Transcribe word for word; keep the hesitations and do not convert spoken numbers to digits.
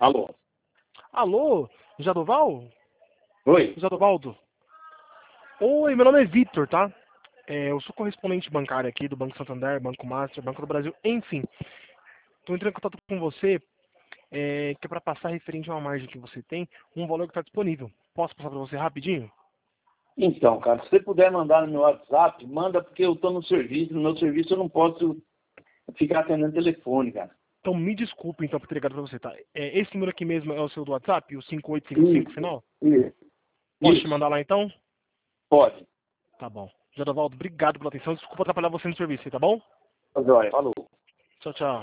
Alô? Alô, Jadoval? Oi? Jadovaldo? Oi, meu nome é Vitor, tá? É, eu sou correspondente bancário aqui do Banco Santander, Banco Master, Banco do Brasil, enfim. Estou entrando em contato com você, é, que é para passar referente a uma margem que você tem, um valor que está disponível. Posso passar para você rapidinho? Então, cara, se você puder mandar no meu WhatsApp, manda porque eu estou no serviço. No meu serviço eu não posso ficar atendendo telefone, cara. Então me desculpe então por ter ligado para você, tá? É, esse número aqui mesmo é o seu do WhatsApp, o cinco oito cinco cinco Isso, final? isso, Posso te isso. mandar lá então? Pode. Tá bom. Jadovaldo, obrigado pela atenção. Desculpa atrapalhar você no serviço, aí, tá bom? Tá joia. Falou. Tchau, tchau.